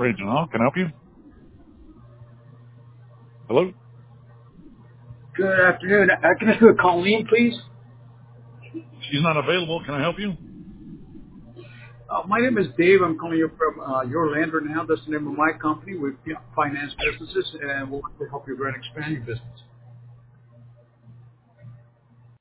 Agent Hall. Can I help you? Hello? Good afternoon. Can I speak with Colleen, please? She's not available. Can I help you? My name is Dave. I'm calling you from Your Lander Now. That's the name of my company. We finance businesses, and we'll like to help you grow and expand your business.